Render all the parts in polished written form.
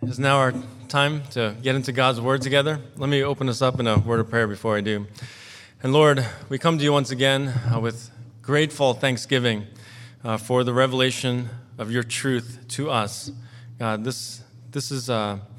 is now our time to get into God's Word together. Let me open us up in a word of prayer before I do. And Lord, we come to you once again with grateful thanksgiving for the revelation of your truth to us. God, this is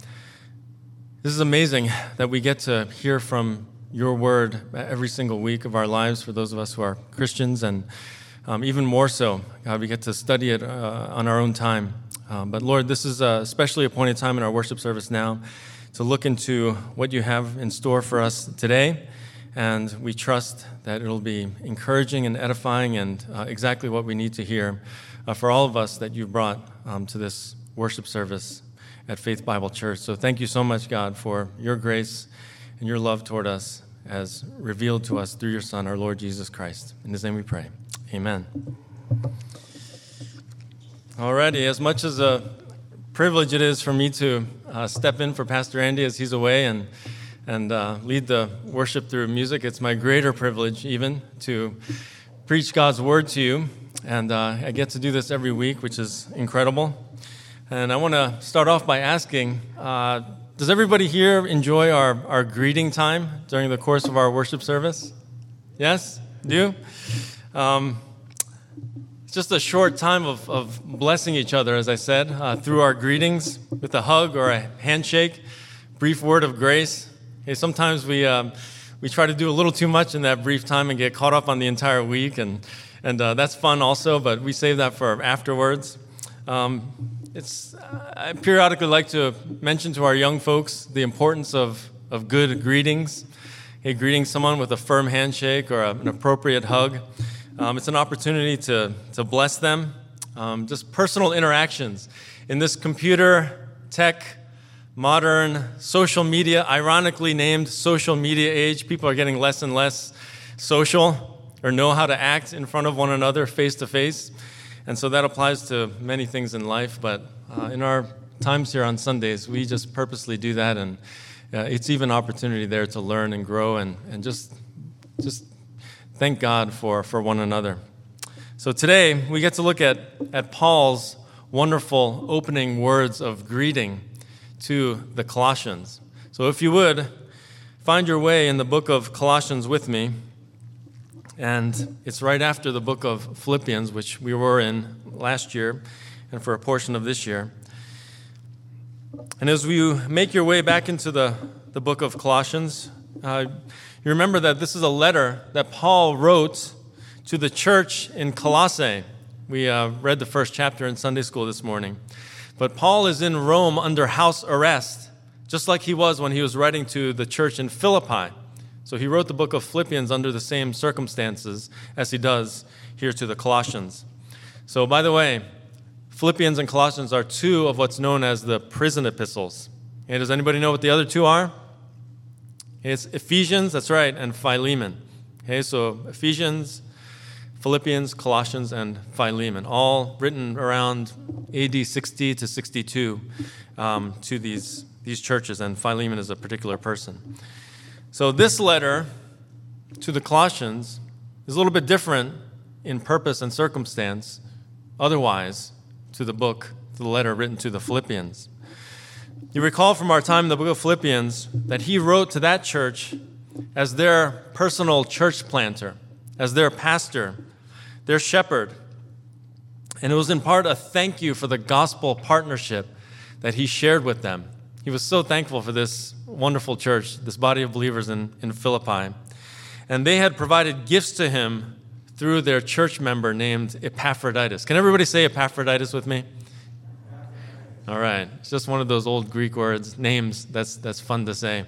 amazing that we get to hear from your word every single week of our lives for those of us who are Christians, and even more so, God, we get to study it on our own time. But Lord, this is a specially appointed time in our worship service now to look into what you have in store for us today, and we trust that it'll be encouraging and edifying and exactly what we need to hear for all of us that you've brought to this worship service at Faith Bible Church. So thank you so much, God, for your grace and your love toward us as revealed to us through your Son, our Lord Jesus Christ. In his name we pray. Amen. Alrighty, as much as a privilege it is for me to step in for Pastor Andy as he's away and lead the worship through music, it's my greater privilege even to preach God's word to you. And I get to do this every week, which is incredible. And I want to start off by asking, does everybody here enjoy our greeting time during the course of our worship service? Yes? Do you? It's just a short time of blessing each other, as I said, through our greetings with a hug or a handshake, brief word of grace. Okay, sometimes we try to do a little too much in that brief time and get caught up on the entire week, and that's fun also, but we save that for afterwards. I periodically like to mention to our young folks the importance of good greetings. Okay, greeting someone with a firm handshake or an appropriate hug. It's an opportunity to bless them. Just personal interactions. In this computer, tech, modern, social media, ironically named social media age, people are getting less and less social or know how to act in front of one another face to face. And so that applies to many things in life. But in our times here on Sundays, we just purposely do that. And it's even an opportunity there to learn and grow and just thank God for one another. So today, we get to look at Paul's wonderful opening words of greeting to the Colossians. So if you would, find your way in the book of Colossians with me. And it's right after the book of Philippians, which we were in last year and for a portion of this year. And as you make your way back into the book of Colossians, you remember that this is a letter that Paul wrote to the church in Colossae. We read the first chapter in Sunday school this morning. But Paul is in Rome under house arrest, just like he was when he was writing to the church in Philippi. So he wrote the book of Philippians under the same circumstances as he does here to the Colossians. So by the way, Philippians and Colossians are two of what's known as the prison epistles. Okay, does anybody know what the other two are? It's Ephesians, that's right, and Philemon. Okay, so Ephesians, Philippians, Colossians, and Philemon, all written around AD 60 to 62 to these churches, and Philemon is a particular person. So this letter to the Colossians is a little bit different in purpose and circumstance, otherwise, to the letter written to the Philippians. You recall from our time in the book of Philippians that he wrote to that church as their personal church planter, as their pastor, their shepherd. And it was in part a thank you for the gospel partnership that he shared with them. He was so thankful for this wonderful church, this body of believers in Philippi. And they had provided gifts to him through their church member named Epaphroditus. Can everybody say Epaphroditus with me? All right. It's just one of those old Greek names that's fun to say.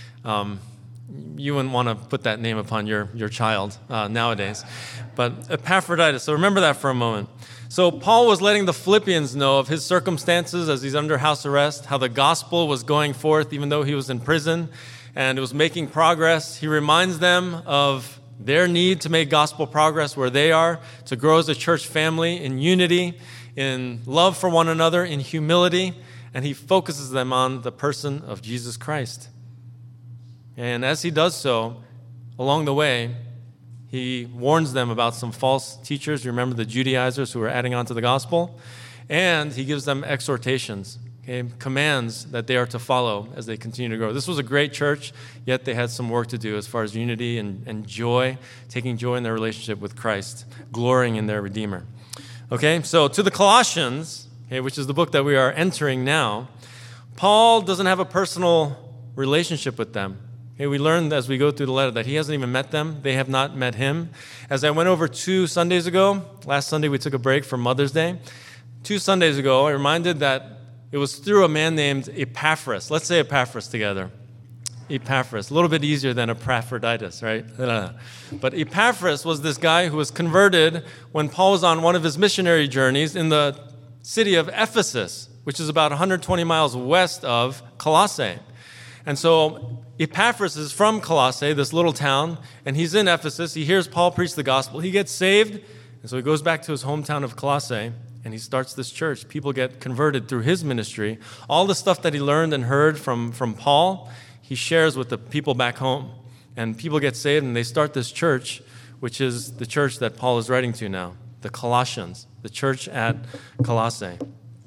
You wouldn't want to put that name upon your child nowadays. But Epaphroditus, so remember that for a moment. So Paul was letting the Philippians know of his circumstances as he's under house arrest, how the gospel was going forth even though he was in prison, and it was making progress. He reminds them of their need to make gospel progress where they are, to grow as a church family in unity, in love for one another, in humility, and he focuses them on the person of Jesus Christ. And as he does so, along the way, he warns them about some false teachers. You remember the Judaizers who were adding on to the gospel? And he gives them exhortations okay, commands that they are to follow as they continue to grow. This was a great church, yet they had some work to do as far as unity and joy, taking joy in their relationship with Christ, glorying in their Redeemer. Okay, so to the Colossians, okay, which is the book that we are entering now, Paul doesn't have a personal relationship with them. Okay, we learned as we go through the letter that he hasn't even met them. They have not met him. As I went over 2 Sundays ago, last Sunday we took a break for Mother's Day. 2 Sundays ago, I reminded that it was through a man named Epaphras. Let's say Epaphras together. Epaphras, a little bit easier than Epaphroditus, right? But Epaphras was this guy who was converted when Paul was on one of his missionary journeys in the city of Ephesus, which is about 120 miles west of Colossae. And so Epaphras is from Colossae, this little town, and he's in Ephesus. He hears Paul preach the gospel. He gets saved, and so he goes back to his hometown of Colossae, and he starts this church. People get converted through his ministry. All the stuff that he learned and heard from Paul, he shares with the people back home. And people get saved, and they start this church, which is the church that Paul is writing to now, the Colossians, the church at Colossae.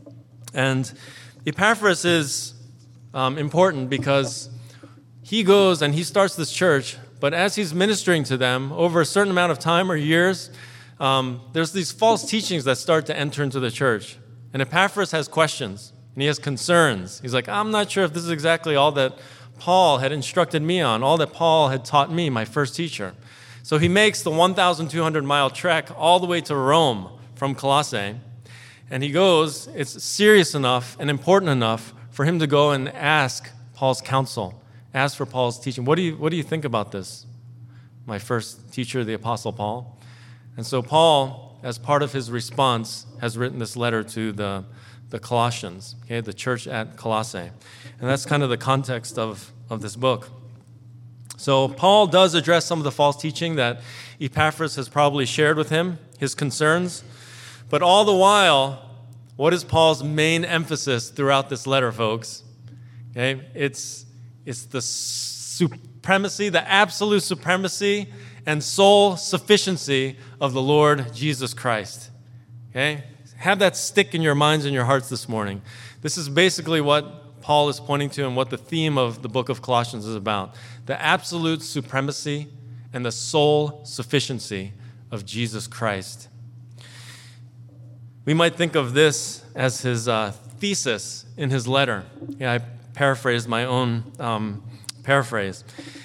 And Epaphras is important because he goes and he starts this church, but as he's ministering to them over a certain amount of time or years, there's these false teachings that start to enter into the church. And Epaphras has questions, and he has concerns. He's like, I'm not sure if this is exactly all that Paul had instructed me on, all that Paul had taught me, my first teacher. So he makes the 1,200-mile trek all the way to Rome from Colossae, and he goes. It's serious enough and important enough for him to go and ask Paul's counsel, ask for Paul's teaching. What do you think about this? My first teacher, the Apostle Paul. And so Paul, as part of his response, has written this letter to the Colossians, okay, the church at Colossae. And that's kind of the context of this book. So Paul does address some of the false teaching that Epaphras has probably shared with him, his concerns. But all the while, what is Paul's main emphasis throughout this letter, folks? Okay, it's the supremacy, the absolute supremacy and sole sufficiency of the Lord Jesus Christ. Okay? Have that stick in your minds and your hearts this morning. This is basically what Paul is pointing to and what the theme of the book of Colossians is about. The absolute supremacy and the sole sufficiency of Jesus Christ. We might think of this as his thesis in his letter. Yeah, I paraphrased my own paraphrase.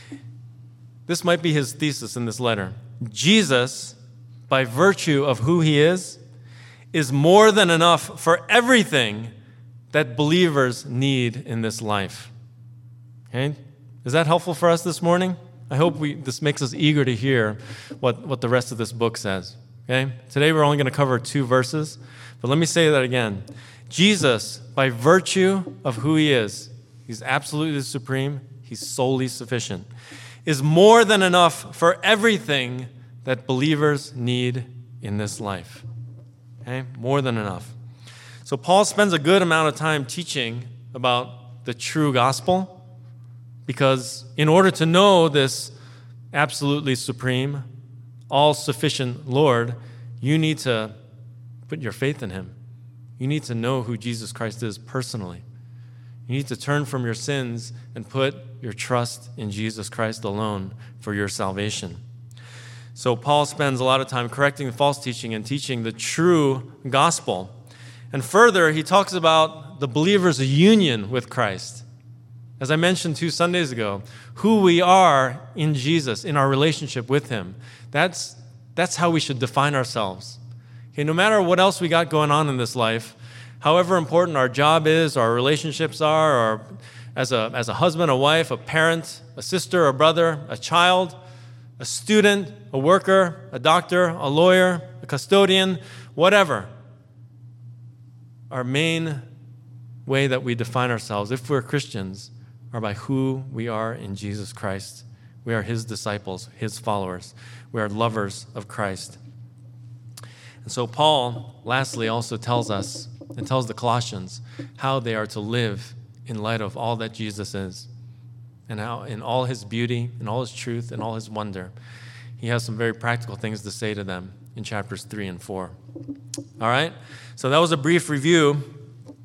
This might be his thesis in this letter. Jesus, by virtue of who he is more than enough for everything that believers need in this life. Okay? Is that helpful for us this morning? I hope this makes us eager to hear what the rest of this book says. Okay? Today we're only going to cover 2 verses, but let me say that again. Jesus, by virtue of who he is, he's absolutely supreme, he's solely sufficient, is more than enough for everything that believers need in this life. Okay? More than enough. So Paul spends a good amount of time teaching about the true gospel, because in order to know this absolutely supreme, all-sufficient Lord, you need to put your faith in him. You need to know who Jesus Christ is personally. You need to turn from your sins and put your trust in Jesus Christ alone for your salvation. So Paul spends a lot of time correcting the false teaching and teaching the true gospel. And further, he talks about the believer's union with Christ. As I mentioned 2 Sundays ago, who we are in Jesus, in our relationship with him. That's how we should define ourselves. Okay, no matter what else we got going on in this life, however important our job is, our relationships are, or as a husband, a wife, a parent, a sister, a brother, a child, a student, a worker, a doctor, a lawyer, a custodian, whatever. Our main way that we define ourselves, if we're Christians, are by who we are in Jesus Christ. We are his disciples, his followers. We are lovers of Christ. And so Paul, lastly, also tells us and tells the Colossians how they are to live in light of all that Jesus is, and how in all his beauty, in all his truth, and all his wonder, he has some very practical things to say to them in chapters 3 and 4. All right? So that was a brief review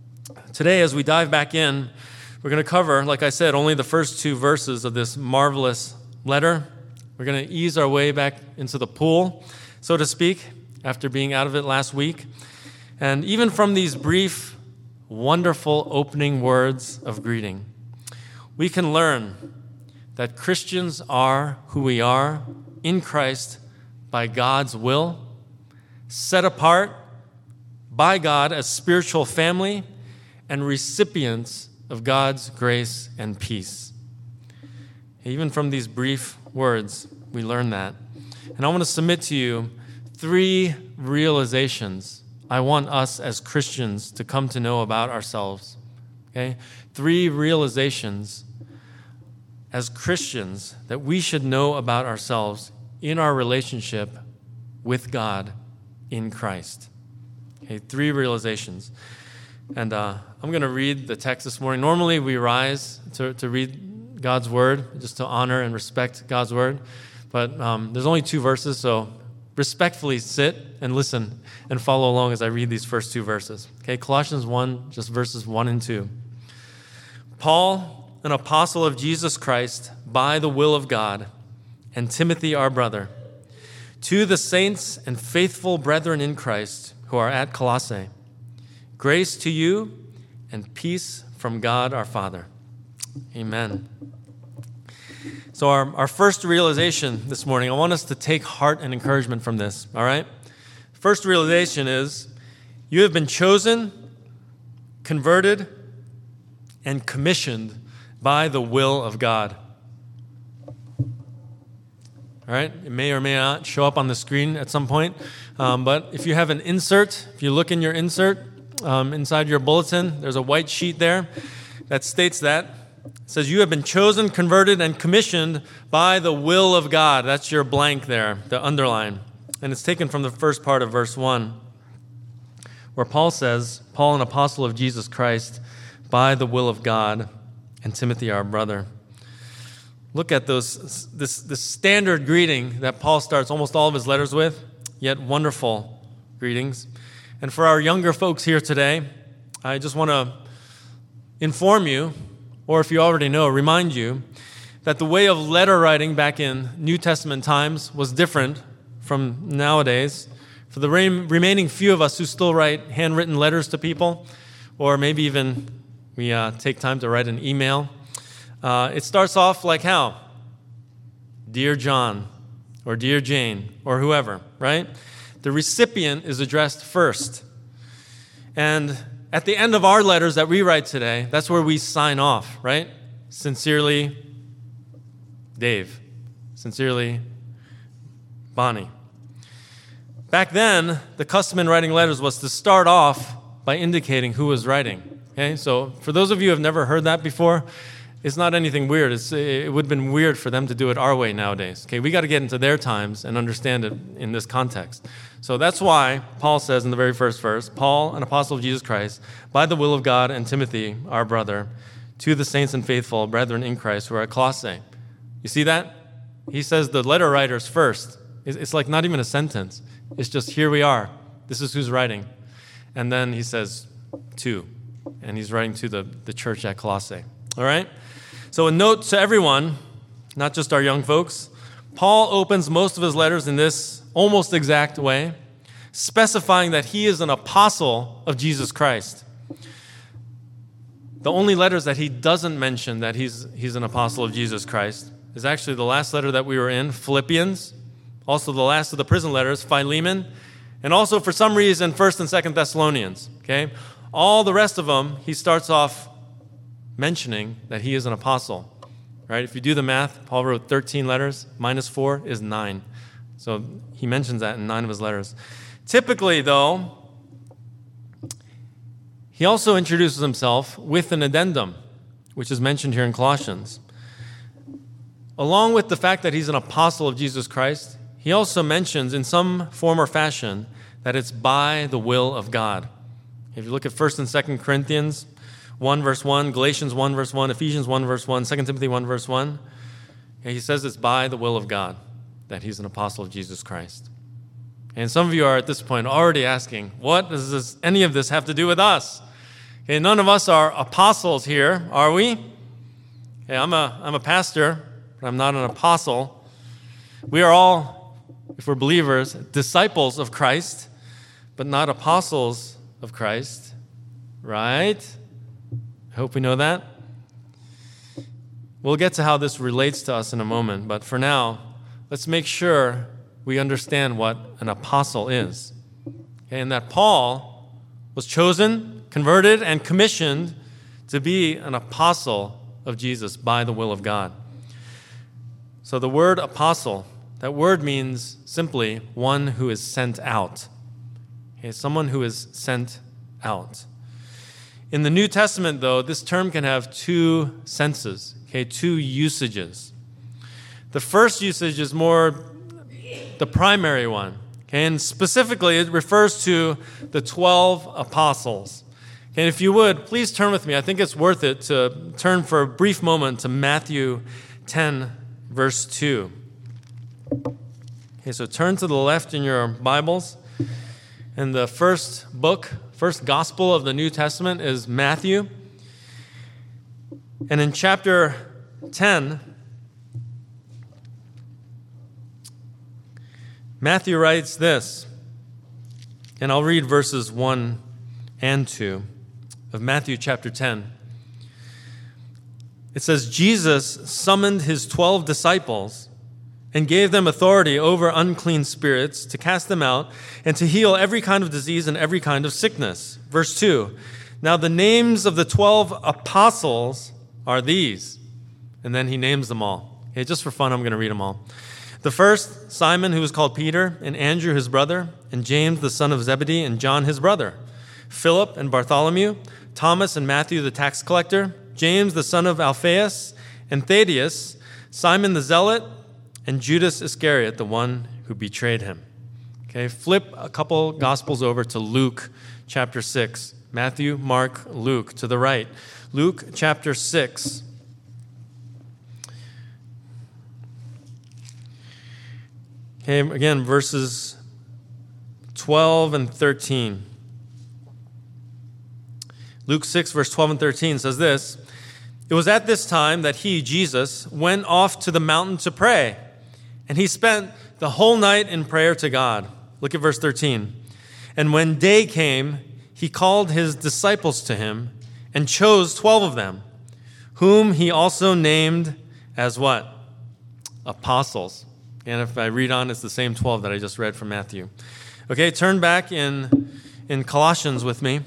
Today, as we dive back in, we're going to cover, like I said, only the first 2 verses of this marvelous letter. We're going to ease our way back into the pool, so to speak, after being out of it last week. And even from these brief, wonderful opening words of greeting, we can learn that Christians are who we are in Christ by God's will, set apart by God as spiritual family, and recipients of God's grace and peace. Even from these brief words, we learn that. And I want to submit to you 3 realizations I want us as Christians to come to know about ourselves. Okay? 3 realizations as Christians that we should know about ourselves in our relationship with God in Christ. Okay, 3 realizations. And I'm going to read the text this morning. Normally we rise to read God's word, just to honor and respect God's word. But there's only 2 verses, so respectfully sit and listen and follow along as I read these first 2 verses. Okay, Colossians 1, just verses 1 and 2. Paul, an apostle of Jesus Christ, by the will of God, and Timothy, our brother, to the saints and faithful brethren in Christ who are at Colossae, grace to you and peace from God our Father. Amen. So our first realization this morning, I want us to take heart and encouragement from this, all right? First realization is you have been chosen, converted, and commissioned by the will of God. All right? It may or may not show up on the screen at some point, but if you have an insert, if you look in your insert inside your bulletin, there's a white sheet there that states that. It says, you have been chosen, converted, and commissioned by the will of God. That's your blank there, the underline. And it's taken from the first part of verse 1, where Paul says, Paul, an apostle of Jesus Christ, by the will of God, and Timothy, our brother. Look at this standard greeting that Paul starts almost all of his letters with, yet wonderful greetings. And for our younger folks here today, I just want to inform you, or if you already know, remind you, that the way of letter writing back in New Testament times was different from nowadays. For the remaining few of us who still write handwritten letters to people, or maybe even we take time to write an email, it starts off like how? Dear John, or Dear Jane, or whoever, right? The recipient is addressed first. And at the end of our letters that we write today, that's where we sign off, right? Sincerely, Dave. Sincerely, Bonnie. Back then, the custom in writing letters was to start off by indicating who was writing. Okay, so for those of you who have never heard that before, it's not anything weird. It would have been weird for them to do it our way nowadays. Okay, we got to get into their times and understand it in this context. So that's why Paul says in the very first verse, Paul, an apostle of Jesus Christ, by the will of God, and Timothy, our brother, to the saints and faithful brethren in Christ who are at Colossae. You see that? He says the letter writers first. It's like not even a sentence. It's just, here we are. This is who's writing. And then he says, to. And he's writing to the church at Colossae. All right? So a note to everyone, not just our young folks, Paul opens most of his letters in this almost exact way, specifying that he is an apostle of Jesus Christ. The only letters that he doesn't mention that he's an apostle of Jesus Christ is actually the last letter that we were in, Philippians, also the last of the prison letters, Philemon, and also for some reason 1st and 2nd Thessalonians. Okay? All the rest of them, he starts off mentioning that he is an apostle. Right? If you do the math, Paul wrote 13 letters, minus 4 is 9. So he mentions that in 9 of his letters. Typically, though, he also introduces himself with an addendum, which is mentioned here in Colossians. Along with the fact that he's an apostle of Jesus Christ, he also mentions in some form or fashion that it's by the will of God. If you look at 1st and 2nd Corinthians 1 verse 1, Galatians 1 verse 1, Ephesians 1 verse 1, 2 Timothy 1 verse 1, he says it's by the will of God that he's an apostle of Jesus Christ. And some of you are at this point already asking, what does any of this have to do with us? Okay, none of us are apostles here, are we? Okay, I'm a pastor, but I'm not an apostle. We are all, if we're believers, disciples of Christ, but not apostles of Christ, right? I hope we know that. We'll get to how this relates to us in a moment, but for now, let's make sure we understand what an apostle is. Okay, and that Paul was chosen, converted, and commissioned to be an apostle of Jesus by the will of God. So the word apostle, that word means simply one who is sent out. Okay, someone who is sent out. In the New Testament, though, this term can have two senses, okay, two usages. The first usage is more the primary one, okay, and specifically it refers to the 12 apostles. Okay, and if you would, please turn with me. I think it's worth it to turn for a brief moment to Matthew 10, verse 2. Okay, so turn to the left in your Bibles, and the first gospel of the New Testament is Matthew. And in chapter 10, Matthew writes this, and I'll read verses 1 and 2 of Matthew chapter 10. It says, Jesus summoned his 12 disciples and gave them authority over unclean spirits to cast them out and to heal every kind of disease and every kind of sickness. Verse 2, now the names of the 12 apostles are these. And then he names them all. Okay, just for fun, I'm going to read them all. The first, Simon, who was called Peter, and Andrew, his brother, and James, the son of Zebedee, and John, his brother, Philip and Bartholomew, Thomas and Matthew, the tax collector, James, the son of Alphaeus, and Thaddeus, Simon the zealot, and Judas Iscariot, the one who betrayed him. Okay, flip a couple Gospels over to Luke chapter 6. Matthew, Mark, Luke, to the right. Luke chapter 6. Okay, again, verses 12 and 13. Luke 6, verse 12 and 13 says this, it was at this time that he, Jesus, went off to the mountain to pray, and he spent the whole night in prayer to God. Look at verse 13. And when day came, he called his disciples to him and chose 12 of them, whom he also named as what? Apostles. And if I read on, it's the same 12 that I just read from Matthew. Okay, turn back in Colossians with me.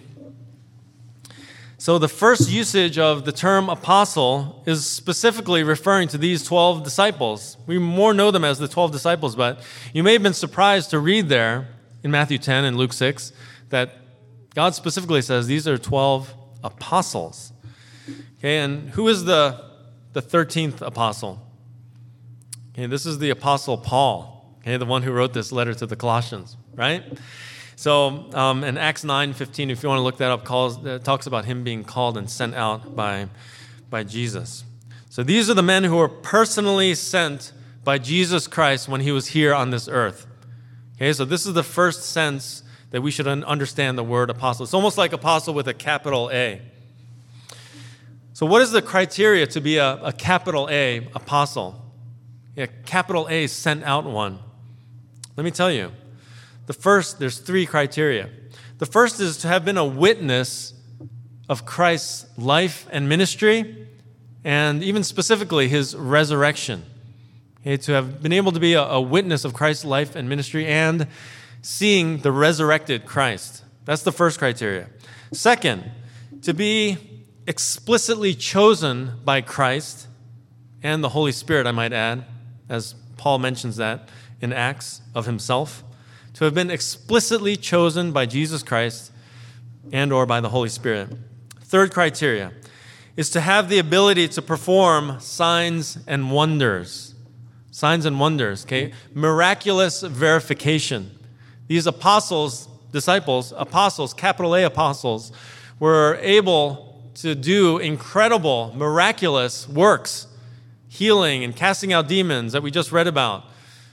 So the first usage of the term apostle is specifically referring to these 12 disciples. We more know them as the 12 disciples, but you may have been surprised to read there in Matthew 10 and Luke 6 that God specifically says these are 12 apostles. Okay, and who is the 13th apostle? Okay, this is the Apostle Paul, okay, the one who wrote this letter to the Colossians, right? So in Acts 9:15, if you want to look that up, talks about him being called and sent out by Jesus. So these are the men who were personally sent by Jesus Christ when he was here on this earth. Okay, so this is the first sense that we should understand the word apostle. It's almost like apostle with a capital A. So what is the criteria to be a capital A apostle? A capital A sent out one. Let me tell you. There's three criteria. The first is to have been a witness of Christ's life and ministry, and even specifically his resurrection. Okay, to have been able to be a witness of Christ's life and ministry and seeing the resurrected Christ. That's the first criteria. Second, to be explicitly chosen by Christ and the Holy Spirit, I might add, as Paul mentions that in Acts of himself. To have been explicitly chosen by Jesus Christ and or by the Holy Spirit. Third criteria is to have the ability to perform signs and wonders. Signs and wonders, okay? Miraculous verification. These disciples, capital A apostles, were able to do incredible, miraculous works, healing and casting out demons that we just read about,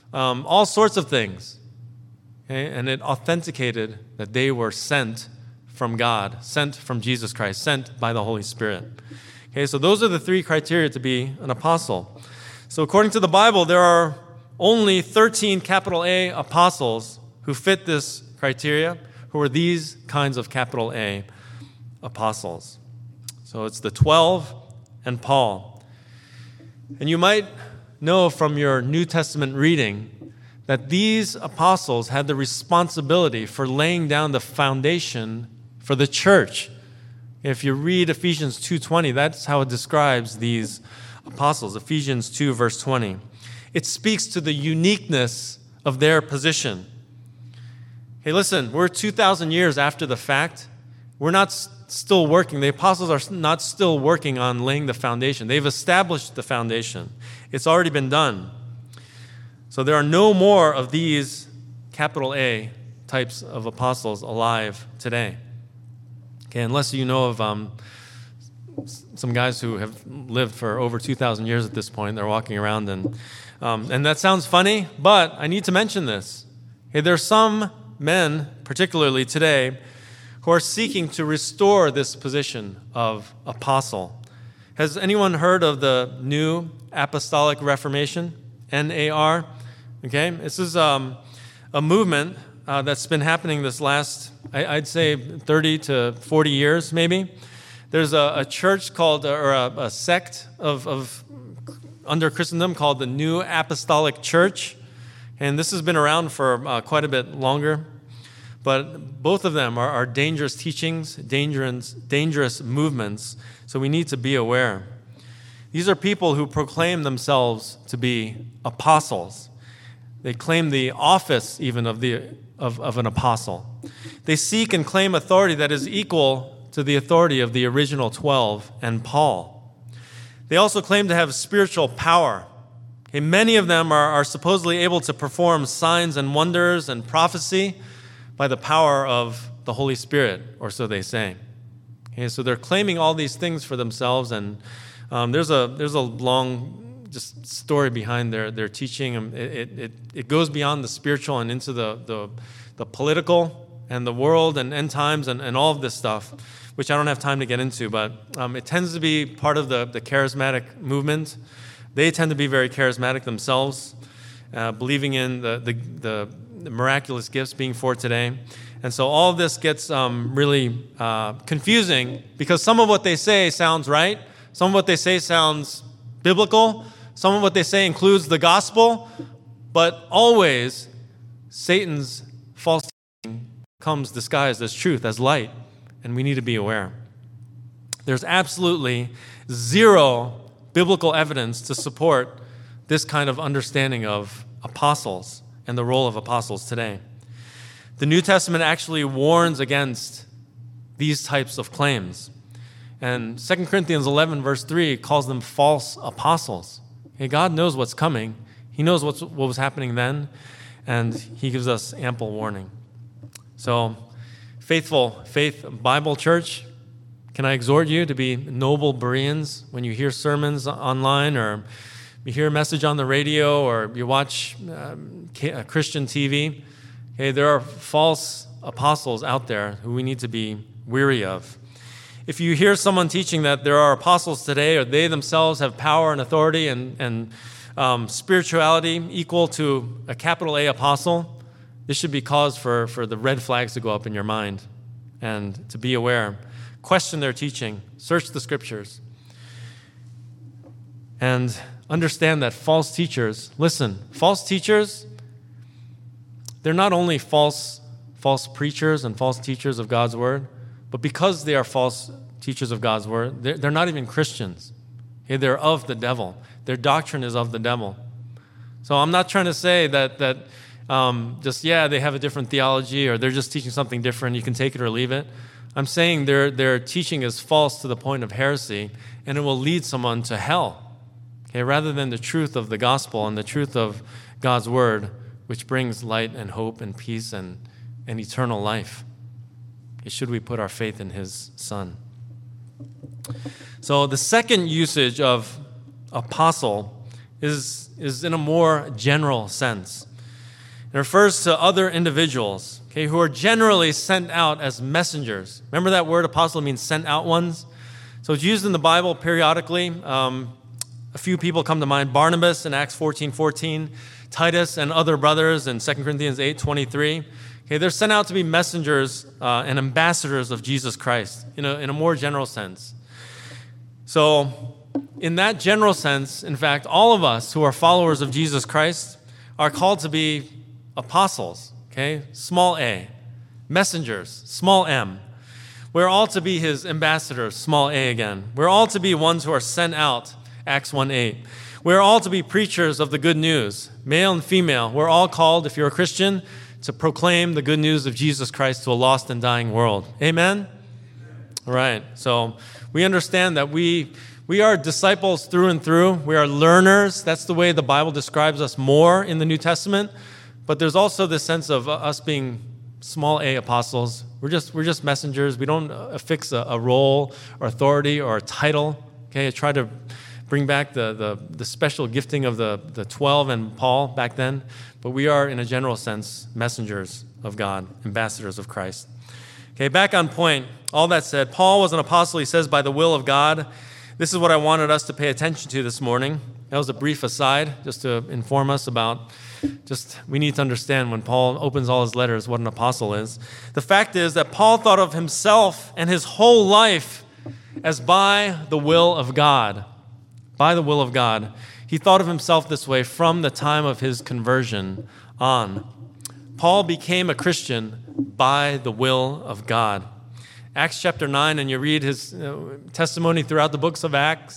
all sorts of things. Okay? And it authenticated that they were sent from God, sent from Jesus Christ, sent by the Holy Spirit. Okay, so those are the three criteria to be an apostle. So according to the Bible, there are only 13 capital A apostles who fit this criteria, who are these kinds of capital A apostles. So it's the 12 and Paul. And you might know from your New Testament reading that these apostles had the responsibility for laying down the foundation for the church. If you read Ephesians 2:20, that's how it describes these apostles. Ephesians 2, verse 20. It speaks to the uniqueness of their position. Hey, listen, we're 2,000 years after the fact. We're not still working. The apostles are not still working on laying the foundation. They've established the foundation. It's already been done. So there are no more of these capital A types of apostles alive today. Okay, unless you know of some guys who have lived for over 2,000 years at this point. They're walking around, and that sounds funny, but I need to mention this. Okay, there are some men, particularly today, who are seeking to restore this position of apostle. Has anyone heard of the New Apostolic Reformation, NAR? Okay, this is a movement that's been happening this last, I'd say, 30 to 40 years, maybe. There's a church called, or a sect of under Christendom called the New Apostolic Church, and this has been around for quite a bit longer. But both of them are dangerous teachings, dangerous movements, so we need to be aware. These are people who proclaim themselves to be apostles. They claim the office even of an apostle. They seek and claim authority that is equal to the authority of the original 12 and Paul. They also claim to have spiritual power. Okay, many of them are supposedly able to perform signs and wonders and prophecy by the power of the Holy Spirit, or so they say. Okay, so they're claiming all these things for themselves, and there's a long just story behind their teaching. It goes beyond the spiritual and into the political and the world and end times and all of this stuff, which I don't have time to get into, but it tends to be part of the charismatic movement. They tend to be very charismatic themselves, believing in the miraculous gifts being for today. And so all of this gets really confusing, because some of what they say sounds right, some of what they say sounds biblical, some of what they say includes the gospel, but always Satan's false teaching comes disguised as truth, as light, and we need to be aware. There's absolutely zero biblical evidence to support this kind of understanding of apostles and the role of apostles today. The New Testament actually warns against these types of claims. And 2 Corinthians 11, verse 3, calls them false apostles. Okay, God knows what's coming. He knows what was happening then, and he gives us ample warning. So, Faithful Faith Bible Church, can I exhort you to be noble Bereans when you hear sermons online, or you hear a message on the radio, or you watch Christian TV? Okay, there are false apostles out there who we need to be weary of. If you hear someone teaching that there are apostles today, or they themselves have power and authority and spirituality equal to a capital A apostle, this should be cause for the red flags to go up in your mind and to be aware. Question their teaching. Search the scriptures. And understand that false teachers, listen, false teachers, they're not only false preachers and false teachers of God's word, but because they are false teachers of God's word, they're not even Christians. Okay, they're of the devil. Their doctrine is of the devil. So I'm not trying to say that they have a different theology, or they're just teaching something different. You can take it or leave it. I'm saying their teaching is false to the point of heresy, and it will lead someone to hell. Okay, rather than the truth of the gospel and the truth of God's word, which brings light and hope and peace and eternal life. Should we put our faith in his Son? So the second usage of apostle is in a more general sense. It refers to other individuals. okay, who are generally sent out as messengers. Remember that word apostle means sent out ones? So it's used in the Bible periodically. A few people come to mind. Barnabas in Acts 14:14, Titus and other brothers in 2 Corinthians 8:23. Okay, they're sent out to be messengers and ambassadors of Jesus Christ in a more general sense. So in that general sense, in fact, all of us who are followers of Jesus Christ are called to be apostles, okay, small a, messengers, small m. We're all to be his ambassadors, small a again. We're all to be ones who are sent out, Acts 1:8. We're all to be preachers of the good news, male and female. We're all called, if you're a Christian, to proclaim the good news of Jesus Christ to a lost and dying world. Amen? All right, so we understand that we are disciples through and through. We are learners. That's the way the Bible describes us more in the New Testament. But there's also this sense of us being small a apostles. We're just messengers. We don't affix a role or authority or a title. Okay, I try to bring back the special gifting of the 12 and Paul back then. But we are, in a general sense, messengers of God, ambassadors of Christ. Okay, back on point. All that said, Paul was an apostle, he says, by the will of God. This is what I wanted us to pay attention to this morning. That was a brief aside, just to inform us about we need to understand when Paul opens all his letters what an apostle is. The fact is that Paul thought of himself and his whole life as by the will of God. By the will of God. He thought of himself this way from the time of his conversion on. Paul became a Christian by the will of God. Acts chapter 9, and you read his testimony throughout the book of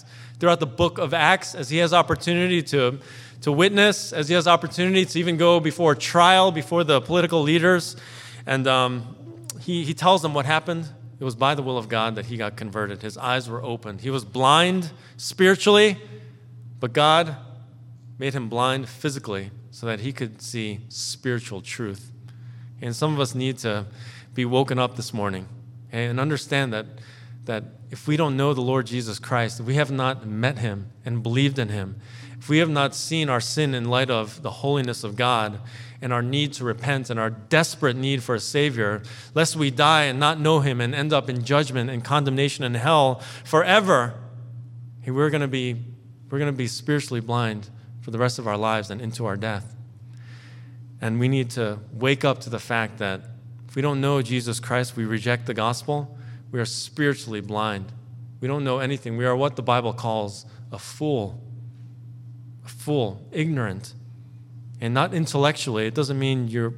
Acts, as he has opportunity to witness, as he has opportunity to even go before trial, before the political leaders. And he tells them what happened. It was by the will of God that he got converted. His eyes were opened. He was blind spiritually, but God made him blind physically so that he could see spiritual truth. And some of us need to be woken up this morning and understand that if we don't know the Lord Jesus Christ, if we have not met him and believed in him, if we have not seen our sin in light of the holiness of God and our need to repent and our desperate need for a Savior, lest we die and not know him and end up in judgment and condemnation in hell forever, we're going to be spiritually blind for the rest of our lives and into our death. And we need to wake up to the fact that if we don't know Jesus Christ, we reject the gospel, we are spiritually blind. We don't know anything. We are what the Bible calls a fool, ignorant, and not intellectually. It doesn't mean you're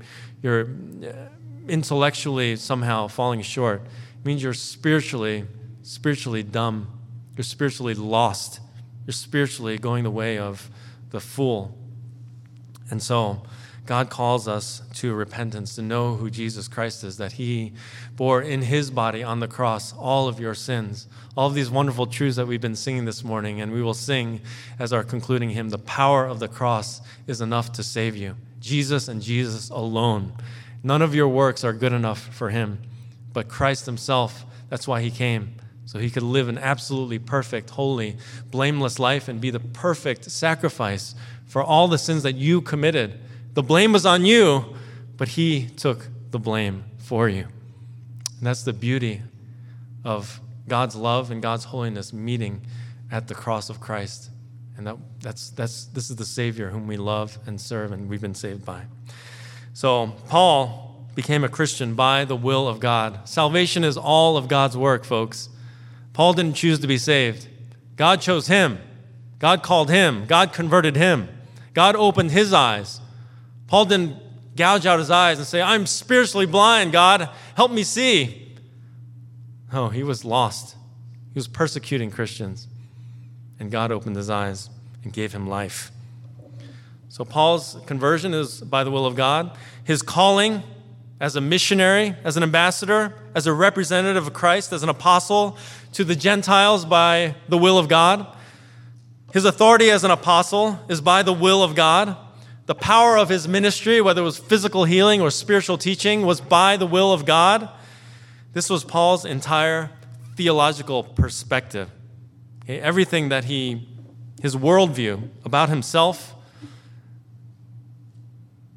intellectually somehow falling short. It means you're spiritually dumb. You're spiritually lost. You're spiritually going the way of the fool. And so God calls us to repentance, to know who Jesus Christ is, that he bore in his body on the cross all of your sins, all of these wonderful truths that we've been singing this morning, and we will sing as our concluding hymn, the power of the cross is enough to save you. Jesus and Jesus alone. None of your works are good enough for him, but Christ himself, that's why he came, so he could live an absolutely perfect, holy, blameless life and be the perfect sacrifice for all the sins that you committed. The blame was on you, but he took the blame for you. And that's the beauty of God's love and God's holiness meeting at the cross of Christ. And this is the Savior whom we love and serve and we've been saved by. So Paul became a Christian by the will of God. Salvation is all of God's work, folks. Paul didn't choose to be saved. God chose him. God called him. God converted him. God opened his eyes. Paul didn't gouge out his eyes and say, I'm spiritually blind, God, help me see. No, he was lost. He was persecuting Christians. And God opened his eyes and gave him life. So Paul's conversion is by the will of God. His calling as a missionary, as an ambassador, as a representative of Christ, as an apostle to the Gentiles by the will of God. His authority as an apostle is by the will of God. The power of his ministry, whether it was physical healing or spiritual teaching, was by the will of God. This was Paul's entire theological perspective. Okay, everything that his worldview about himself,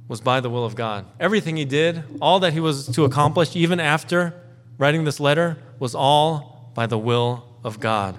was by the will of God. Everything he did, all that he was to accomplish, even after writing this letter, was all by the will of God.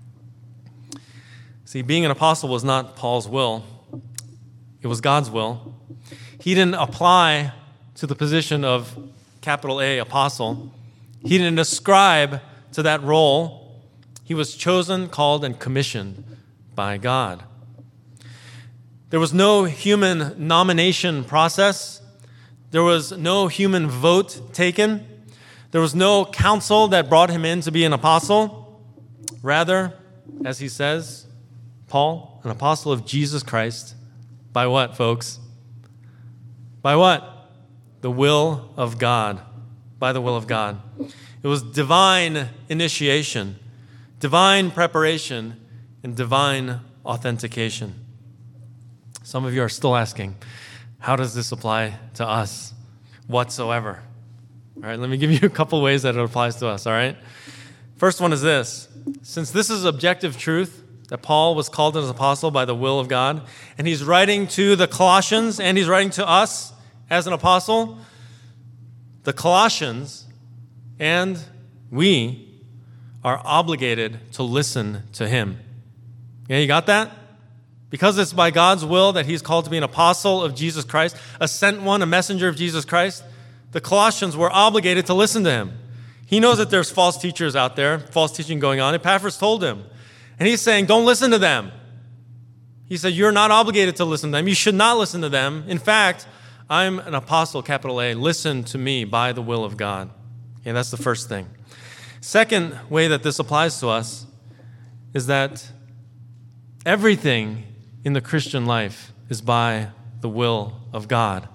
See, being an apostle was not Paul's will. It was God's will. He didn't apply to the position of capital A, apostle. He didn't ascribe to that role. He was chosen, called, and commissioned by God. There was no human nomination process. There was no human vote taken. There was no council that brought him in to be an apostle. Rather, as he says, Paul, an apostle of Jesus Christ, by what, folks? By what? The will of God. By the will of God. It was divine initiation, divine preparation, and divine authentication. Some of you are still asking, how does this apply to us whatsoever? All right, let me give you a couple ways that it applies to us, all right? First one is this. Since this is objective truth, that Paul was called as an apostle by the will of God, and he's writing to the Colossians, and he's writing to us as an apostle, the Colossians and we are obligated to listen to him. Yeah, you got that? Because it's by God's will that he's called to be an apostle of Jesus Christ, a sent one, a messenger of Jesus Christ, the Colossians were obligated to listen to him. He knows that there's false teachers out there, false teaching going on. Epaphras told him. And he's saying, don't listen to them. He said, you're not obligated to listen to them. You should not listen to them. In fact, I'm an apostle, capital A. Listen to me by the will of God. Okay, that's the first thing. Second way that this applies to us is that everything in the Christian life is by the will of God.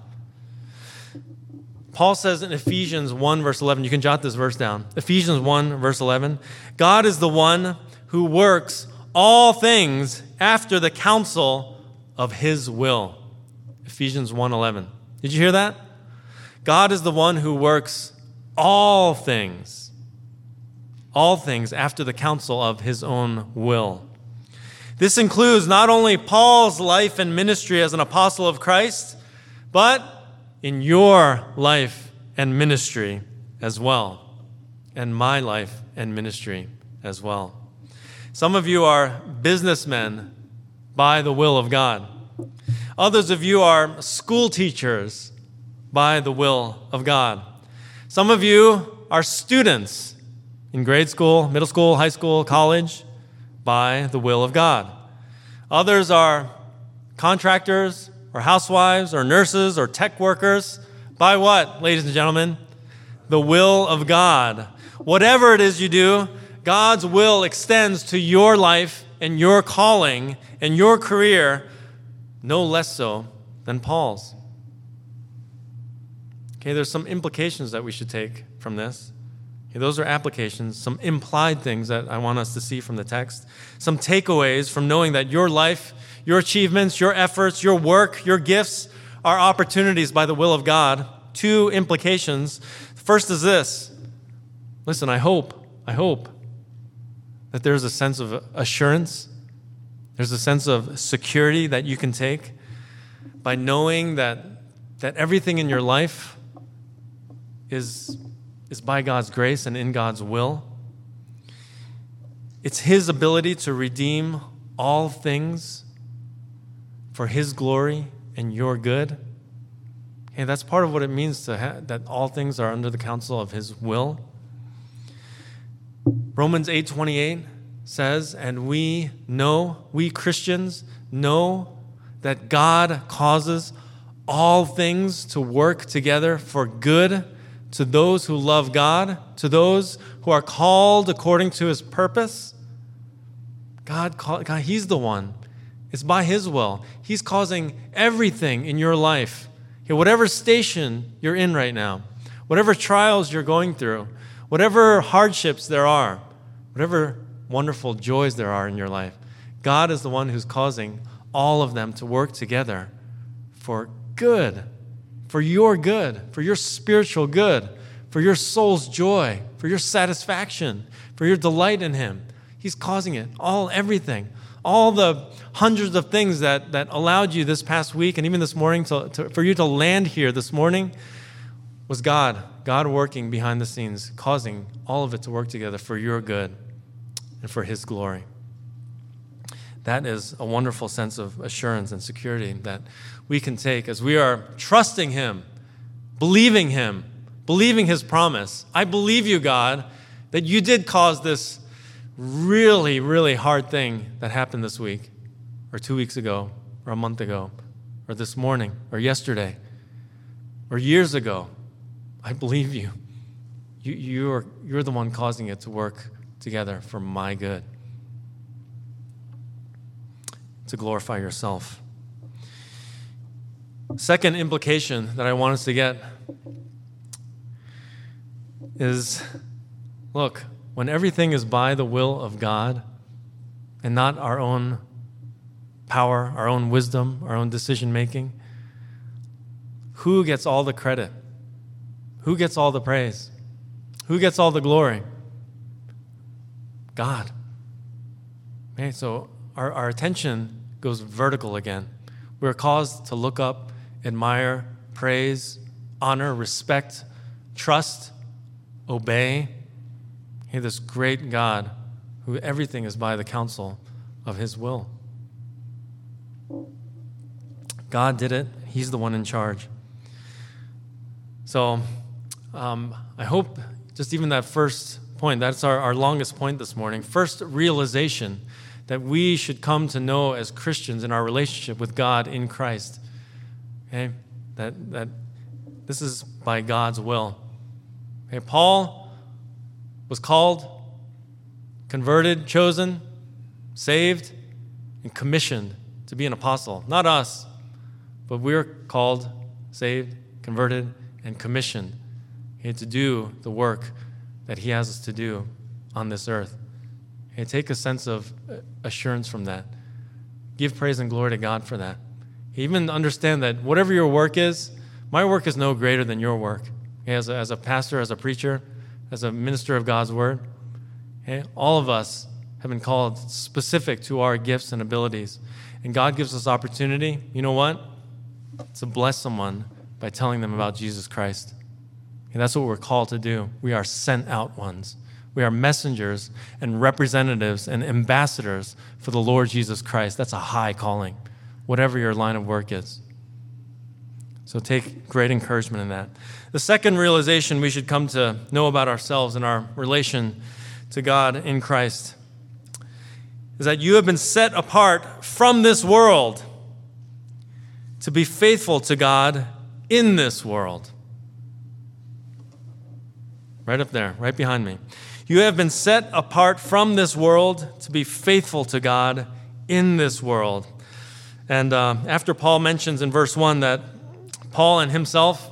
Paul says in Ephesians 1, verse 11, you can jot this verse down. Ephesians 1, verse 11, God is the one who works all things after the counsel of his will. Ephesians 1:11. Did you hear that? God is the one who works all things after the counsel of his own will. This includes not only Paul's life and ministry as an apostle of Christ, but in your life and ministry as well, and my life and ministry as well. Some of you are businessmen by the will of God. Others of you are school teachers by the will of God. Some of you are students in grade school, middle school, high school, college by the will of God. Others are contractors or housewives or nurses or tech workers by what, ladies and gentlemen? The will of God. Whatever it is you do, God's will extends to your life and your calling and your career, no less so than Paul's. Okay, there's some implications that we should take from this. Okay, those are applications, some implied things that I want us to see from the text. Some takeaways from knowing that your life, your achievements, your efforts, your work, your gifts are opportunities by the will of God. Two implications. First is this. Listen, I hope that there's a sense of assurance. There's a sense of security that you can take by knowing that everything in your life is by God's grace and in God's will. It's his ability to redeem all things for his glory and your good. And that's part of what it means to that all things are under the counsel of his will. Romans 8:28 says, and we Christians know that God causes all things to work together for good to those who love God, to those who are called according to his purpose. God, he's the one. It's by his will. He's causing everything in your life. Whatever station you're in right now, whatever trials you're going through, whatever hardships there are, whatever wonderful joys there are in your life, God is the one who's causing all of them to work together for good, for your good, for your spiritual good, for your soul's joy, for your satisfaction, for your delight in him. He's causing it, everything. All the hundreds of things that allowed you this past week and even this morning for you to land here this morning was God working behind the scenes, causing all of it to work together for your good and for his glory. That is a wonderful sense of assurance and security that we can take as we are trusting him, believing his promise. I believe you, God, that you did cause this really, really hard thing that happened this week, or 2 weeks ago, or a month ago, or this morning, or yesterday, or years ago. I believe you. You're the one causing it to work together for my good, to glorify yourself. Second implication that I want us to get is, look, when everything is by the will of God and not our own power, our own wisdom, our own decision-making, who gets all the credit? Who gets all the praise? Who gets all the glory? God. Okay, so our attention goes vertical again. We're caused to look up, admire, praise, honor, respect, trust, obey. Hey, this great God, who everything is by the counsel of his will. God did it. He's the one in charge. So I hope just even that first point, that's our longest point this morning, first realization that we should come to know as Christians in our relationship with God in Christ. Okay? That this is by God's will. Okay, Paul was called, converted, chosen, saved, and commissioned to be an apostle. Not us, but we're called, saved, converted, and commissioned to do the work that he has us to do on this earth. Take a sense of assurance from that. Give praise and glory to God for that. Even understand that whatever your work is, my work is no greater than your work. As a pastor, as a preacher, as a minister of God's word, all of us have been called specific to our gifts and abilities. And God gives us opportunity, you know what? To bless someone by telling them about Jesus Christ. And that's what we're called to do. We are sent out ones. We are messengers and representatives and ambassadors for the Lord Jesus Christ. That's a high calling, whatever your line of work is. So take great encouragement in that. The second realization we should come to know about ourselves and our relation to God in Christ is that you have been set apart from this world to be faithful to God in this world. Right up there, right behind me. You have been set apart from this world to be faithful to God in this world. And after Paul mentions in verse 1 that Paul himself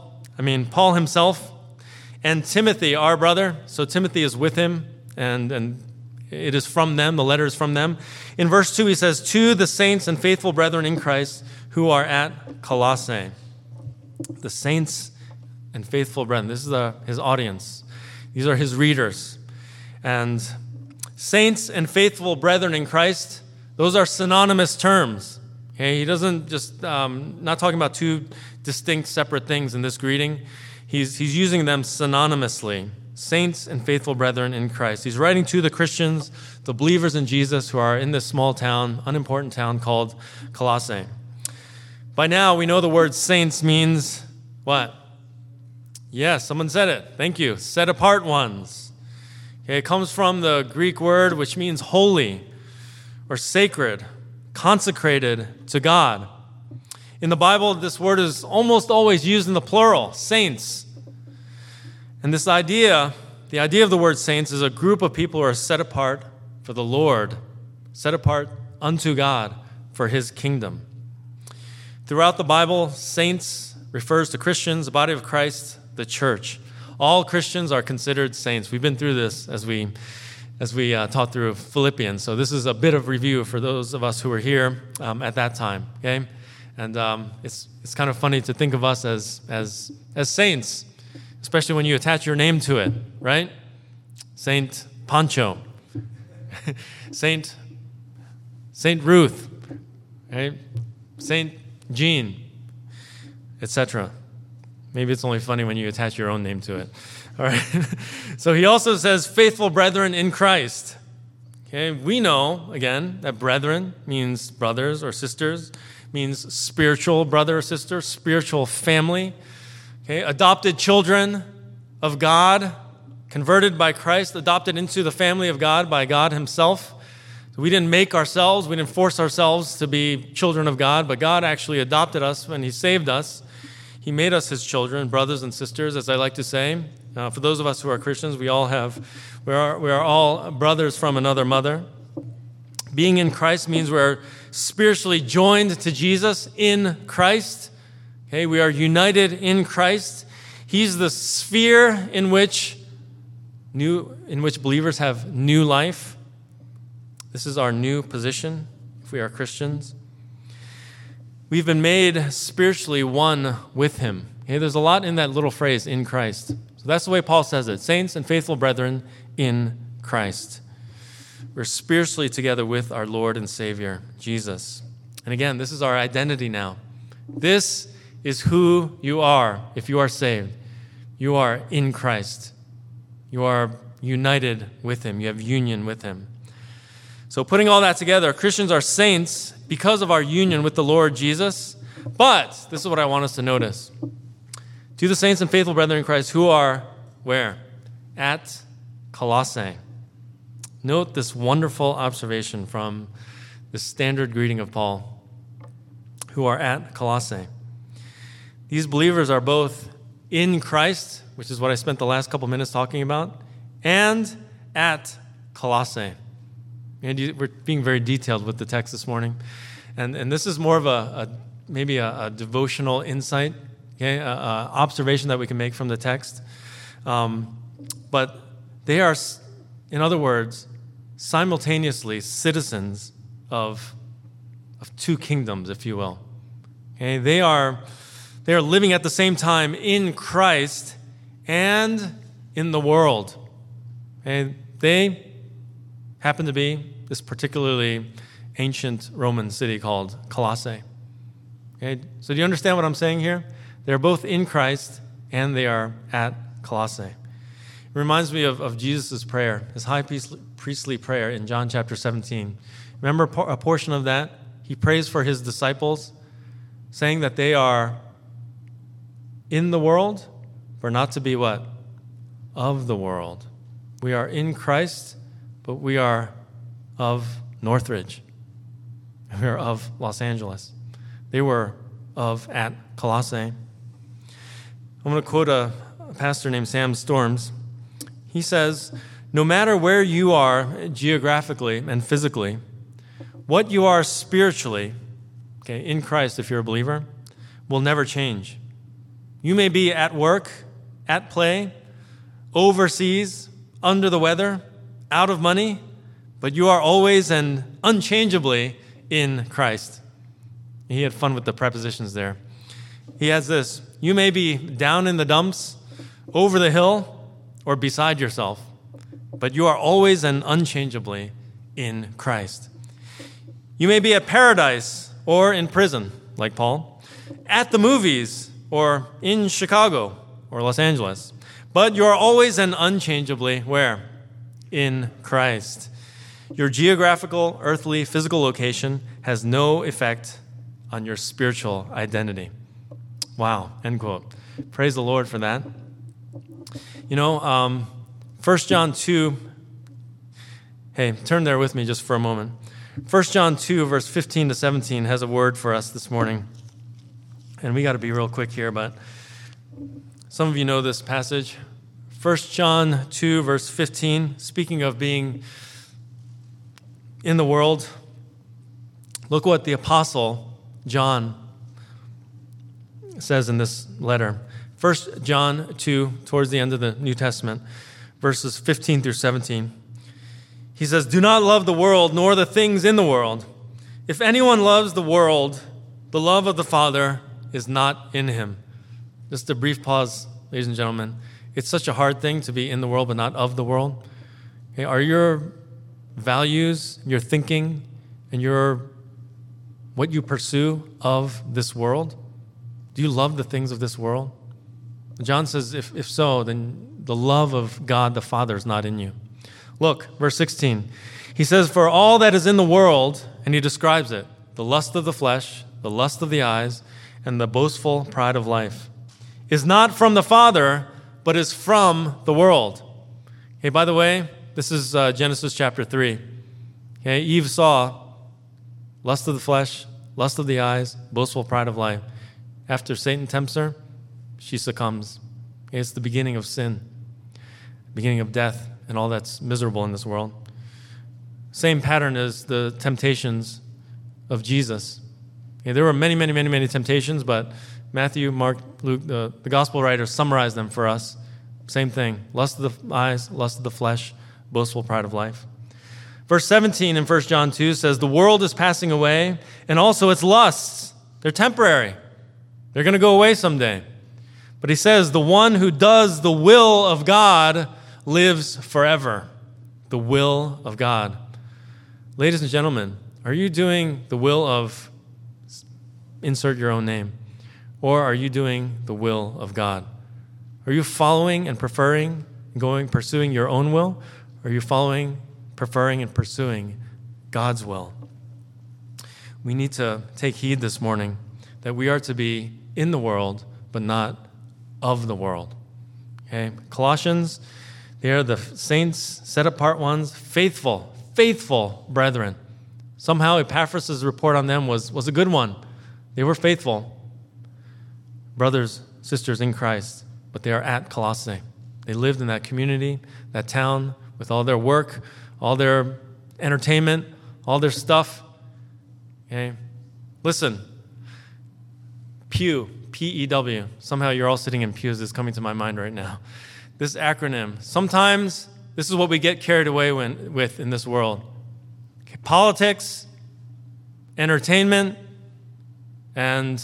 and Timothy, our brother, so Timothy is with him, and it is from them, the letter is from them. In verse 2, he says, to the saints and faithful brethren in Christ who are at Colossae. The saints and faithful brethren. This is his audience. These are his readers. And saints and faithful brethren in Christ, those are synonymous terms. Okay? He doesn't just, not talking about two distinct separate things in this greeting. He's using them synonymously. Saints and faithful brethren in Christ. He's writing to the Christians, the believers in Jesus who are in this small town, unimportant town called Colossae. By now, we know the word saints means what? Yes, someone said it. Thank you. Set apart ones. Okay, it comes from the Greek word which means holy or sacred, consecrated to God. In the Bible, this word is almost always used in the plural, saints. And this idea, the idea of the word saints is a group of people who are set apart for the Lord, set apart unto God for his kingdom. Throughout the Bible, saints refers to Christians, the body of Christ, the church. All Christians are considered saints. We've been through this as we taught through Philippians. So this is a bit of review for those of us who were here at that time. Okay, and it's kind of funny to think of us as saints, especially when you attach your name to it, right? Saint Pancho, Saint Saint Ruth, right? Saint Jean, etc. Maybe it's only funny when you attach your own name to it. All right. So he also says, faithful brethren in Christ. Okay, we know, again, that brethren means brothers or sisters, means spiritual brother or sister, spiritual family. Okay, adopted children of God, converted by Christ, adopted into the family of God by God himself. So we didn't make ourselves, we didn't force ourselves to be children of God, but God actually adopted us when he saved us. He made us his children, brothers and sisters, as I like to say. For those of us who are Christians, we are all brothers from another mother. Being in Christ means we're spiritually joined to Jesus in Christ. Okay, we are united in Christ. He's the sphere in which believers have new life. This is our new position if we are Christians. We've been made spiritually one with him. Okay, there's a lot in that little phrase, in Christ. So that's the way Paul says it. Saints and faithful brethren in Christ. We're spiritually together with our Lord and Savior, Jesus. And again, this is our identity now. This is who you are if you are saved. You are in Christ. You are united with him. You have union with him. So putting all that together, Christians are saints because of our union with the Lord Jesus. But this is what I want us to notice. To the saints and faithful brethren in Christ who are where? At Colossae. Note this wonderful observation from the standard greeting of Paul, who are at Colossae. These believers are both in Christ, which is what I spent the last couple minutes talking about, and at Colossae. And we're being very detailed with the text this morning. And this is more of maybe a devotional insight, okay, observation that we can make from the text. But they are, in other words, simultaneously citizens of two kingdoms, if you will. Okay, they are living at the same time in Christ and in the world. Okay, they happen to be this particularly ancient Roman city called Colossae. Okay, so do you understand what I'm saying here? They're both in Christ and they are at Colossae. It reminds me of Jesus' prayer, his high priestly prayer in John chapter 17. Remember a portion of that? He prays for his disciples, saying that they are in the world, but not to be what? Of the world. We are in Christ, but we are of Northridge. We are of Los Angeles. They were at Colossae. I'm going to quote a pastor named Sam Storms. He says, no matter where you are geographically and physically, what you are spiritually, okay, in Christ if you're a believer, will never change. You may be at work, at play, overseas, under the weather, out of money, but you are always and unchangeably in Christ. He had fun with the prepositions there. He has this: you may be down in the dumps, over the hill, or beside yourself, but you are always and unchangeably in Christ. You may be at paradise or in prison, like Paul, at the movies or in Chicago or Los Angeles, but you are always and unchangeably where? In Christ. Your geographical, earthly, physical location has no effect on your spiritual identity. Wow, end quote. Praise the Lord for that. You know, 1 John 2, hey, turn there with me just for a moment. 1 John 2, verse 15 to 17 has a word for us this morning. And we got to be real quick here, but some of you know this passage. 1 John 2, verse 15, speaking of being in the world, look what the Apostle John says in this letter. 1 John 2, towards the end of the New Testament, verses 15 through 17. He says, do not love the world, nor the things in the world. If anyone loves the world, the love of the Father is not in him. Just a brief pause, ladies and gentlemen. It's such a hard thing to be in the world but not of the world. Okay, are your values, your thinking, and what you pursue of this world? Do you love the things of this world? John says, if so, then the love of God the Father is not in you. Look, verse 16. He says, for all that is in the world, and he describes it, the lust of the flesh, the lust of the eyes, and the boastful pride of life, is not from the Father, but is from the world. Okay, by the way, this is Genesis chapter 3. Okay, Eve saw lust of the flesh, lust of the eyes, boastful pride of life. After Satan tempts her, she succumbs. Okay, it's the beginning of sin, beginning of death, and all that's miserable in this world. Same pattern as the temptations of Jesus. Okay, there were many temptations, but Matthew, Mark, Luke, the gospel writers summarized them for us. Same thing. Lust of the eyes, lust of the flesh, boastful pride of life. Verse 17 in 1 John 2 says, the world is passing away, and also its lusts. They're temporary. They're going to go away someday. But he says, the one who does the will of God lives forever. The will of God. Ladies and gentlemen, are you doing the will of, insert your own name, or are you doing the will of God? Are you following and preferring, pursuing your own will? Or are you following, preferring, and pursuing God's will? We need to take heed this morning that we are to be in the world, but not of the world. Okay? Colossians, they are the saints, set apart ones, faithful brethren. Somehow Epaphras' report on them was a good one. They were faithful brothers, sisters in Christ, but they are at Colossae. They lived in that community, that town, with all their work, all their entertainment, all their stuff. Okay? Listen, Pew, P-E-W. Somehow you're all sitting in pews. It's coming to my mind right now. This acronym. Sometimes this is what we get carried away with in this world. Okay, politics, entertainment, and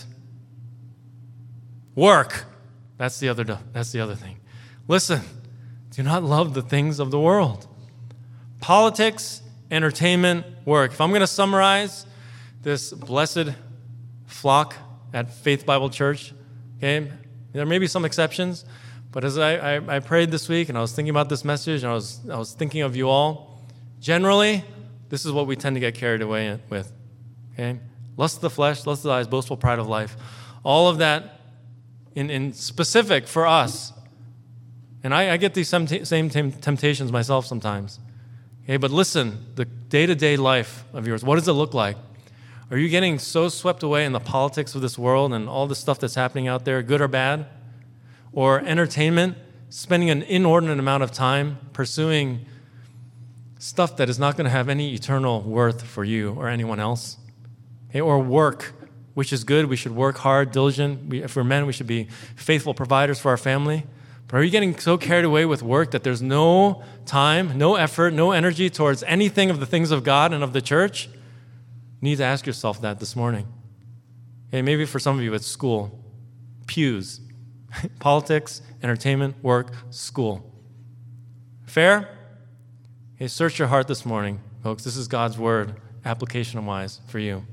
work. That's the other thing. Listen, do not love the things of the world. Politics, entertainment, work. If I'm going to summarize this blessed flock at Faith Bible Church, okay, there may be some exceptions, but as I prayed this week and I was thinking about this message and I was thinking of you all, generally, this is what we tend to get carried away with. Okay? Lust of the flesh, lust of the eyes, boastful pride of life. All of that in specific for us. And I get these same temptations myself sometimes. Okay, but listen, the day-to-day life of yours, what does it look like? Are you getting so swept away in the politics of this world and all the stuff that's happening out there, good or bad? Or entertainment, spending an inordinate amount of time pursuing stuff that is not going to have any eternal worth for you or anyone else? Okay, or work, which is good. We should work hard, diligent. If we're men, we should be faithful providers for our family. But are you getting so carried away with work that there's no time, no effort, no energy towards anything of the things of God and of the church? You need to ask yourself that this morning. Okay, maybe for some of you it's school, pews, politics, entertainment, work, school. Fair? Okay, search your heart this morning, folks. This is God's word, application-wise for you.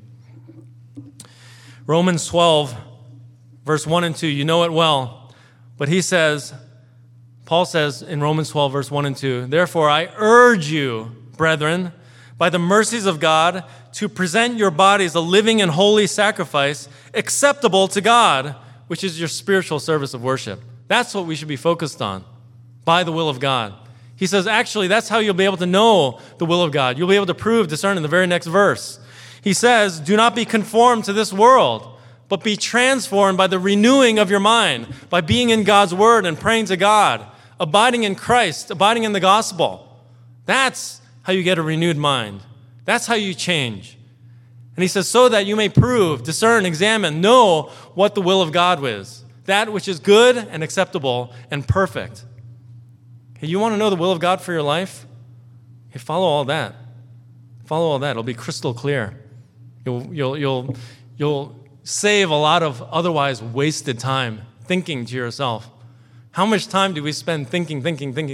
Romans 12, verse 1 and 2, you know it well. But Paul says in Romans 12, verse 1 and 2, therefore I urge you, brethren, by the mercies of God, to present your bodies a living and holy sacrifice, acceptable to God, which is your spiritual service of worship. That's what we should be focused on, by the will of God. He says, actually, that's how you'll be able to know the will of God. You'll be able to discern in the very next verse. He says, do not be conformed to this world, but be transformed by the renewing of your mind, by being in God's word and praying to God, abiding in Christ, abiding in the gospel. That's how you get a renewed mind. That's how you change. And he says, so that you may prove, discern, examine, know what the will of God is, that which is good and acceptable and perfect. Okay, you want to know the will of God for your life? Okay, follow all that. Follow all that. It'll be crystal clear. You'll save a lot of otherwise wasted time thinking to yourself. How much time do we spend thinking,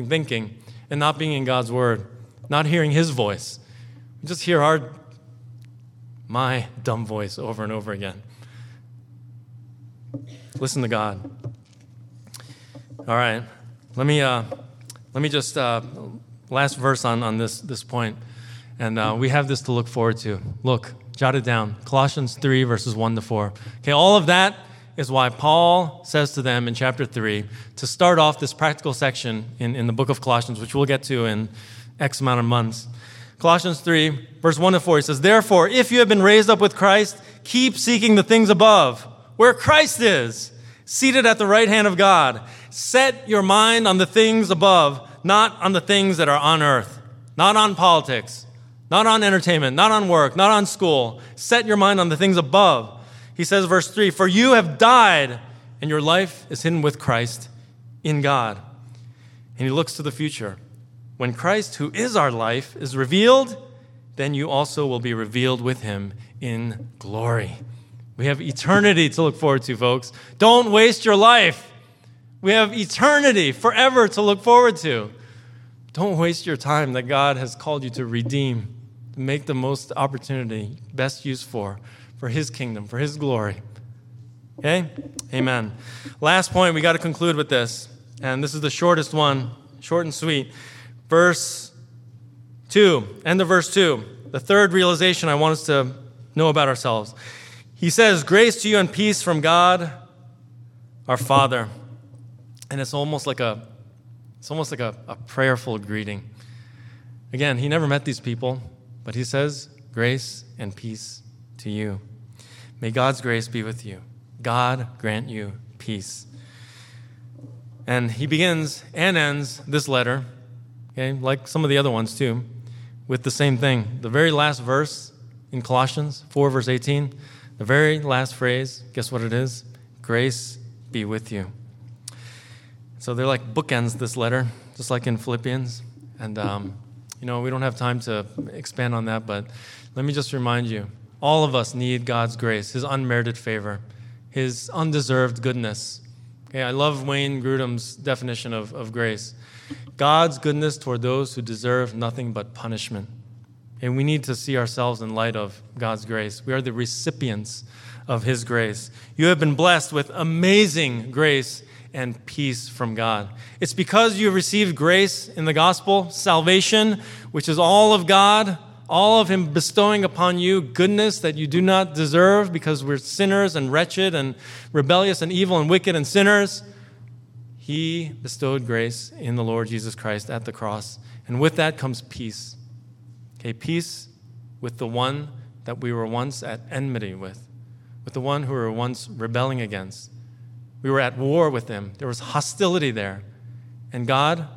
and not being in God's word, not hearing his voice? We just hear our my dumb voice over and over again. Listen to God. All right, let me just last verse on this point, and we have this to look forward to. Look, jot it down. Colossians 3 verses 1-4. Okay, all of that is why Paul says to them in chapter 3 to start off this practical section in the book of Colossians, which we'll get to in X amount of months. Colossians 3 verse 1-4. He says, "Therefore, if you have been raised up with Christ, keep seeking the things above, where Christ is, seated at the right hand of God. Set your mind on the things above, not on the things that are on earth, not on politics, not on entertainment, not on work, not on school. Set your mind on the things above." He says, verse 3, "For you have died, and your life is hidden with Christ in God." And he looks to the future. When Christ, who is our life, is revealed, then you also will be revealed with him in glory. We have eternity to look forward to, folks. Don't waste your life. We have eternity forever to look forward to. Don't waste your time that God has called you to redeem, to make the most opportunity, best use for his kingdom, for his glory. Okay? Amen. Last point, we got to conclude with this. And this is the shortest one, short and sweet. Verse 2, end of verse 2. The third realization I want us to know about ourselves. He says, "Grace to you and peace from God, our Father." And it's almost like a prayerful greeting. Again, he never met these people, but he says, "Grace and peace to you." May God's grace be with you. God grant you peace. And he begins and ends this letter, okay, like some of the other ones too, with the same thing. The very last verse in Colossians 4, verse 18, the very last phrase, guess what it is? Grace be with you. So they're like bookends, this letter, just like in Philippians. And, we don't have time to expand on that, but let me just remind you, all of us need God's grace, his unmerited favor, his undeserved goodness. Okay, I love Wayne Grudem's definition of grace. God's goodness toward those who deserve nothing but punishment. And we need to see ourselves in light of God's grace. We are the recipients of his grace. You have been blessed with amazing grace and peace from God. It's because you have received grace in the gospel, salvation, which is all of God, all of him bestowing upon you goodness that you do not deserve because we're sinners and wretched and rebellious and evil and wicked and sinners. He bestowed grace in the Lord Jesus Christ at the cross. And with that comes peace. Okay, peace with the one that we were once at enmity with the one who we were once rebelling against. We were at war with him. There was hostility there. And God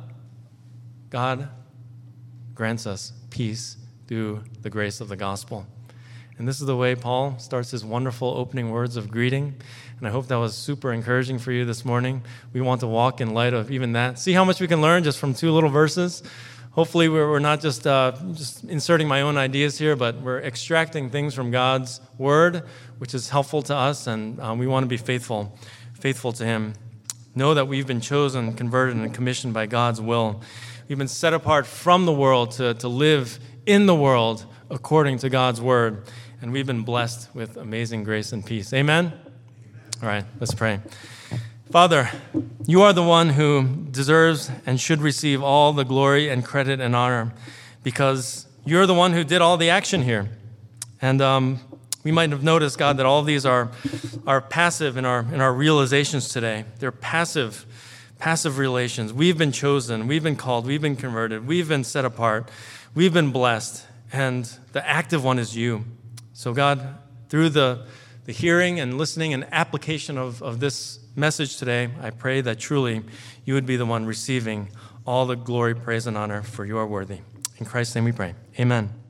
grants us peace through the grace of the gospel. And this is the way Paul starts his wonderful opening words of greeting. And I hope that was super encouraging for you this morning. We want to walk in light of even that. See how much we can learn just from 2 little verses? Hopefully we're not just inserting my own ideas here, but we're extracting things from God's word, which is helpful to us, and we want to be faithful to him. Know that we've been chosen, converted, and commissioned by God's will. We've been set apart from the world to live in the world according to God's word, and we've been blessed with amazing grace and peace. Amen? All right, let's pray. Father, you are the one who deserves and should receive all the glory and credit and honor because you're the one who did all the action here. And we might have noticed, God, that all of these are passive in our realizations today. They're passive relations. We've been chosen. We've been called. We've been converted. We've been set apart. We've been blessed. And the active one is you. So, God, through the hearing and listening and application of this message today, I pray that truly you would be the one receiving all the glory, praise, and honor, for you are worthy. In Christ's name we pray. Amen.